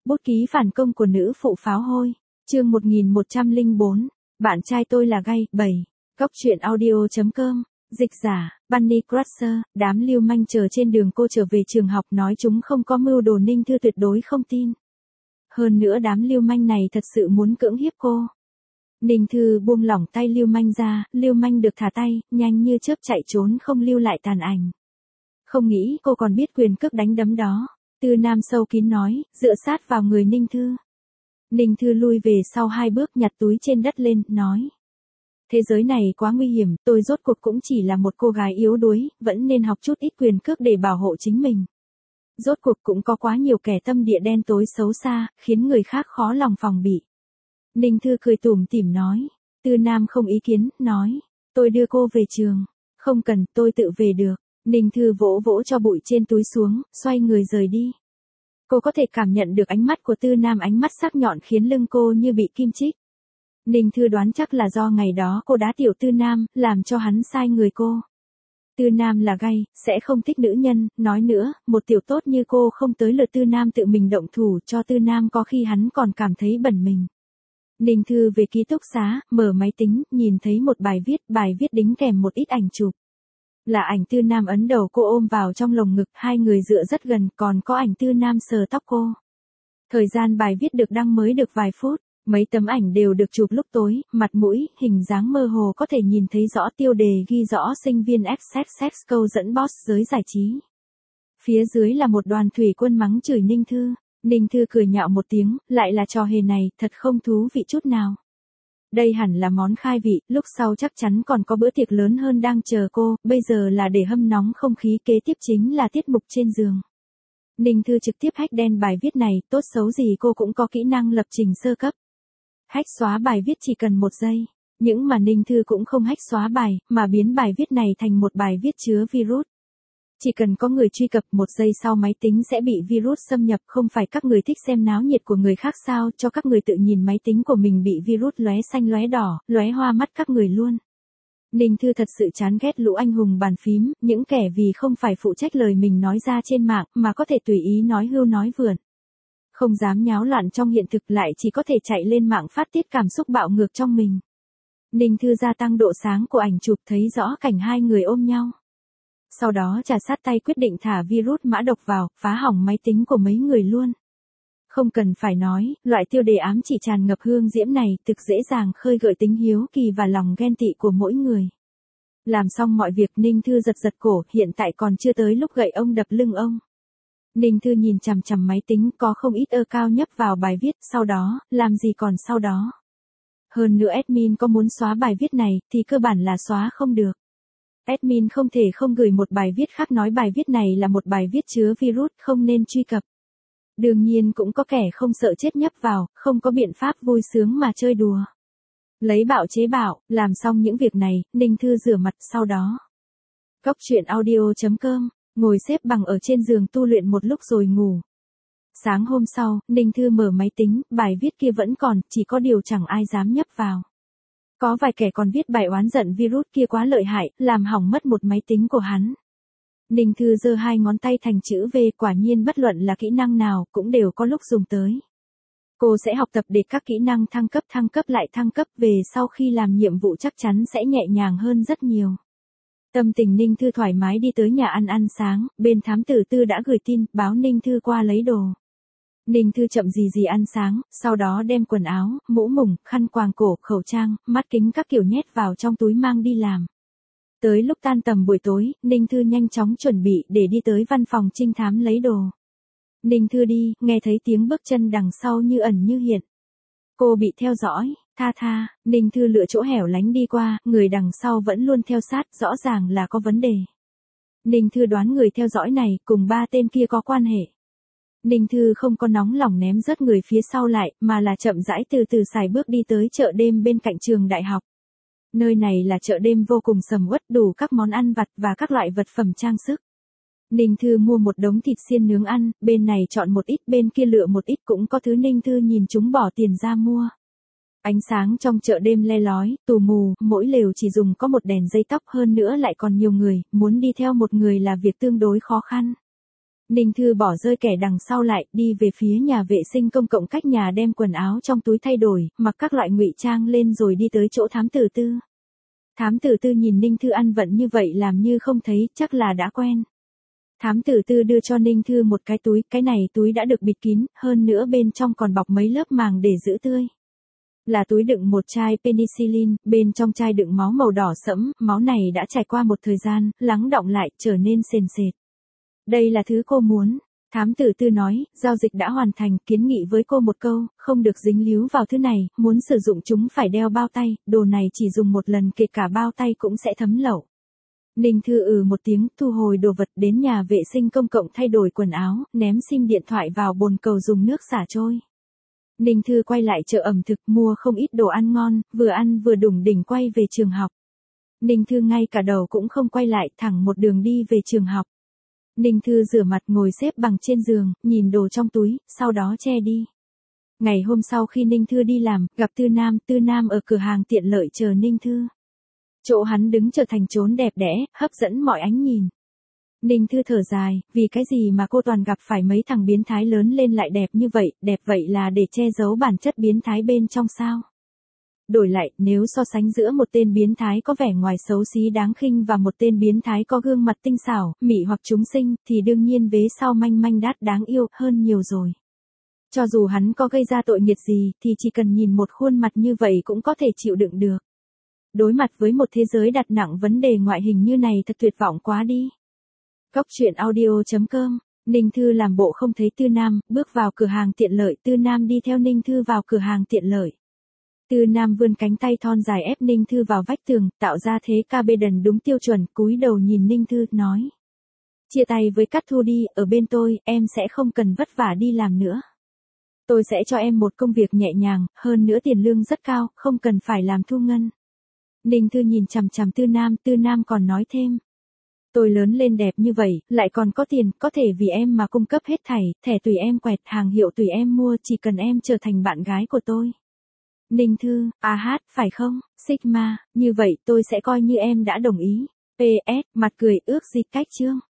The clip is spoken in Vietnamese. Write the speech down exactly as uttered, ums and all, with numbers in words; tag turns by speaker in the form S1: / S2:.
S1: Bút ký phản công của nữ phụ pháo hôi. Chương một nghìn một trăm lẻ bốn. Bạn trai tôi là gay. bảy. Góc truyện audio chấm com. Dịch giả, Bunny Crusher. Đám lưu manh chờ trên đường cô trở về trường học nói chúng không có mưu đồ. Ninh Thư tuyệt đối không tin. Hơn nữa đám lưu manh này thật sự muốn cưỡng hiếp cô. Ninh Thư buông lỏng tay lưu manh ra, lưu manh được thả tay, nhanh như chớp chạy trốn không lưu lại tàn ảnh. Không nghĩ cô còn biết quyền cước đánh đấm đó. Tư Nam sâu kín nói, dựa sát vào người Ninh Thư. Ninh Thư lui về sau hai bước nhặt túi trên đất lên, nói. Thế giới này quá nguy hiểm, tôi rốt cuộc cũng chỉ là một cô gái yếu đuối, vẫn nên học chút ít quyền cước để bảo hộ chính mình. Rốt cuộc cũng có quá nhiều kẻ tâm địa đen tối xấu xa, khiến người khác khó lòng phòng bị. Ninh Thư cười tủm tỉm nói. Tư Nam không ý kiến, nói. Tôi đưa cô về trường. Không cần, tôi tự về được. Ninh Thư vỗ vỗ cho bụi trên túi xuống, xoay người rời đi. Cô có thể cảm nhận được ánh mắt của Tư Nam, ánh mắt sắc nhọn khiến lưng cô như bị kim chích. Ninh Thư đoán chắc là do ngày đó cô đá tiểu Tư Nam, làm cho hắn sai người cô. Tư Nam là gay, sẽ không thích nữ nhân, nói nữa, một tiểu tốt như cô không tới lượt Tư Nam tự mình động thủ cho Tư Nam, có khi hắn còn cảm thấy bẩn mình. Ninh Thư về ký túc xá, mở máy tính, nhìn thấy một bài viết, bài viết đính kèm một ít ảnh chụp. Là ảnh Tư Nam ấn đầu cô ôm vào trong lồng ngực, hai người dựa rất gần, còn có ảnh Tư Nam sờ tóc cô. Thời gian bài viết được đăng mới được vài phút, mấy tấm ảnh đều được chụp lúc tối, mặt mũi, hình dáng mơ hồ có thể nhìn thấy rõ, tiêu đề ghi rõ sinh viên ích ích ích câu dẫn boss giới giải trí. Phía dưới là một đoàn thủy quân mắng chửi Ninh Thư. Ninh Thư cười nhạo một tiếng, lại là trò hề này, thật không thú vị chút nào. Đây hẳn là món khai vị, lúc sau chắc chắn còn có bữa tiệc lớn hơn đang chờ cô, bây giờ là để hâm nóng không khí, kế tiếp chính là tiết mục trên giường. Ninh Thư trực tiếp hack đen bài viết này, tốt xấu gì cô cũng có kỹ năng lập trình sơ cấp. Hack xóa bài viết chỉ cần một giây, nhưng mà Ninh Thư cũng không hack xóa bài, mà biến bài viết này thành một bài viết chứa virus. Chỉ cần có người truy cập, một giây sau máy tính sẽ bị virus xâm nhập, không phải các người thích xem náo nhiệt của người khác sao, cho các người tự nhìn máy tính của mình bị virus lóe xanh lóe đỏ, lóe hoa mắt các người luôn. Ninh Thư thật sự chán ghét lũ anh hùng bàn phím, những kẻ vì không phải phụ trách lời mình nói ra trên mạng, mà có thể tùy ý nói hưu nói vượn. Không dám nháo loạn trong hiện thực, lại chỉ có thể chạy lên mạng phát tiết cảm xúc bạo ngược trong mình. Ninh Thư gia tăng độ sáng của ảnh chụp, thấy rõ cảnh hai người ôm nhau. Sau đó trà sát tay quyết định thả virus mã độc vào, phá hỏng máy tính của mấy người luôn. Không cần phải nói, loại tiêu đề ám chỉ tràn ngập hương diễm này thực dễ dàng khơi gợi tính hiếu kỳ và lòng ghen tị của mỗi người. Làm xong mọi việc, Ninh Thư giật giật cổ, hiện tại còn chưa tới lúc gậy ông đập lưng ông. Ninh Thư nhìn chằm chằm máy tính, có không ít ơ cao nhấp vào bài viết, sau đó, làm gì còn sau đó. Hơn nữa admin có muốn xóa bài viết này, thì cơ bản là xóa không được. Admin không thể không gửi một bài viết khác nói bài viết này là một bài viết chứa virus, không nên truy cập. Đương nhiên cũng có kẻ không sợ chết nhấp vào, không có biện pháp vui sướng mà chơi đùa. Lấy bạo chế bạo, làm xong những việc này, Ninh Thư rửa mặt, sau đó. Góc truyện audio chấm com, ngồi xếp bằng ở trên giường tu luyện một lúc rồi ngủ. Sáng hôm sau, Ninh Thư mở máy tính, bài viết kia vẫn còn, chỉ có điều chẳng ai dám nhấp vào. Có vài kẻ còn viết bài oán giận virus kia quá lợi hại, làm hỏng mất một máy tính của hắn. Ninh Thư giơ hai ngón tay thành chữ V, quả nhiên bất luận là kỹ năng nào, cũng đều có lúc dùng tới. Cô sẽ học tập để các kỹ năng thăng cấp thăng cấp lại thăng cấp, về sau khi làm nhiệm vụ chắc chắn sẽ nhẹ nhàng hơn rất nhiều. Tâm tình Ninh Thư thoải mái đi tới nhà ăn ăn sáng, bên thám tử Tư đã gửi tin, báo Ninh Thư qua lấy đồ. Ninh Thư chậm gì gì ăn sáng, sau đó đem quần áo, mũ mùng, khăn quàng cổ, khẩu trang, mắt kính các kiểu nhét vào trong túi mang đi làm. Tới lúc tan tầm buổi tối, Ninh Thư nhanh chóng chuẩn bị để đi tới văn phòng trinh thám lấy đồ. Ninh Thư đi, nghe thấy tiếng bước chân đằng sau như ẩn như hiện. Cô bị theo dõi, tha tha, Ninh Thư lựa chỗ hẻo lánh đi qua, người đằng sau vẫn luôn theo sát, rõ ràng là có vấn đề. Ninh Thư đoán người theo dõi này cùng ba tên kia có quan hệ. Ninh Thư không có nóng lòng ném rớt người phía sau lại, mà là chậm rãi từ từ xài bước đi tới chợ đêm bên cạnh trường đại học. Nơi này là chợ đêm vô cùng sầm uất, đủ các món ăn vặt và các loại vật phẩm trang sức. Ninh Thư mua một đống thịt xiên nướng ăn, bên này chọn một ít, bên kia lựa một ít, cũng có thứ Ninh Thư nhìn chúng bỏ tiền ra mua. Ánh sáng trong chợ đêm le lói, tù mù, mỗi lều chỉ dùng có một đèn dây tóc, hơn nữa lại còn nhiều người, muốn đi theo một người là việc tương đối khó khăn. Ninh Thư bỏ rơi kẻ đằng sau lại, đi về phía nhà vệ sinh công cộng cách nhà đem quần áo trong túi thay đổi, mặc các loại ngụy trang lên rồi đi tới chỗ thám tử Tư. Thám tử Tư nhìn Ninh Thư ăn vận như vậy làm như không thấy, chắc là đã quen. Thám tử Tư đưa cho Ninh Thư một cái túi, cái này túi đã được bịt kín, hơn nữa bên trong còn bọc mấy lớp màng để giữ tươi. Là túi đựng một chai penicillin, bên trong chai đựng máu màu đỏ sẫm, máu này đã trải qua một thời gian, lắng đọng lại, trở nên sền sệt. Đây là thứ cô muốn. Thám tử Tư nói, giao dịch đã hoàn thành, kiến nghị với cô một câu, không được dính líu vào thứ này, muốn sử dụng chúng phải đeo bao tay, đồ này chỉ dùng một lần kể cả bao tay cũng sẽ thấm lậu. Ninh Thư ừ một tiếng, thu hồi đồ vật đến nhà vệ sinh công cộng thay đổi quần áo, ném sim điện thoại vào bồn cầu dùng nước xả trôi. Ninh Thư quay lại chợ ẩm thực mua không ít đồ ăn ngon, vừa ăn vừa đủng đỉnh quay về trường học. Ninh Thư ngay cả đầu cũng không quay lại, thẳng một đường đi về trường học. Ninh Thư rửa mặt ngồi xếp bằng trên giường, nhìn đồ trong túi, sau đó che đi. Ngày hôm sau khi Ninh Thư đi làm, gặp Tư Nam, Tư Nam ở cửa hàng tiện lợi chờ Ninh Thư. Chỗ hắn đứng trở thành chốn đẹp đẽ, hấp dẫn mọi ánh nhìn. Ninh Thư thở dài, vì cái gì mà cô toàn gặp phải mấy thằng biến thái lớn lên lại đẹp như vậy, đẹp vậy là để che giấu bản chất biến thái bên trong sao? Đổi lại, nếu so sánh giữa một tên biến thái có vẻ ngoài xấu xí đáng khinh và một tên biến thái có gương mặt tinh xảo, mị hoặc chúng sinh, thì đương nhiên vế sau manh manh đát đáng yêu hơn nhiều rồi. Cho dù hắn có gây ra tội nghiệp gì, thì chỉ cần nhìn một khuôn mặt như vậy cũng có thể chịu đựng được. Đối mặt với một thế giới đặt nặng vấn đề ngoại hình như này thật tuyệt vọng quá đi. Góc truyện audio chấm com, Ninh Thư làm bộ không thấy Tư Nam, bước vào cửa hàng tiện lợi, Tư Nam đi theo Ninh Thư vào cửa hàng tiện lợi. Tư Nam vươn cánh tay thon dài ép Ninh Thư vào vách tường, tạo ra thế ca bê đần đúng tiêu chuẩn, cúi đầu nhìn Ninh Thư, nói. Chia tay với Cát Thu đi, ở bên tôi, em sẽ không cần vất vả đi làm nữa. Tôi sẽ cho em một công việc nhẹ nhàng, hơn nữa tiền lương rất cao, không cần phải làm thu ngân. Ninh Thư nhìn chằm chằm Tư Nam, Tư Nam còn nói thêm. Tôi lớn lên đẹp như vậy, lại còn có tiền, có thể vì em mà cung cấp hết thảy, thẻ tùy em quẹt, hàng hiệu tùy em mua, chỉ cần em trở thành bạn gái của tôi. Ninh Thư, à hát, phải không, Sigma, như vậy tôi sẽ coi như em đã đồng ý. pê ét, mặt cười ước gì cách chương.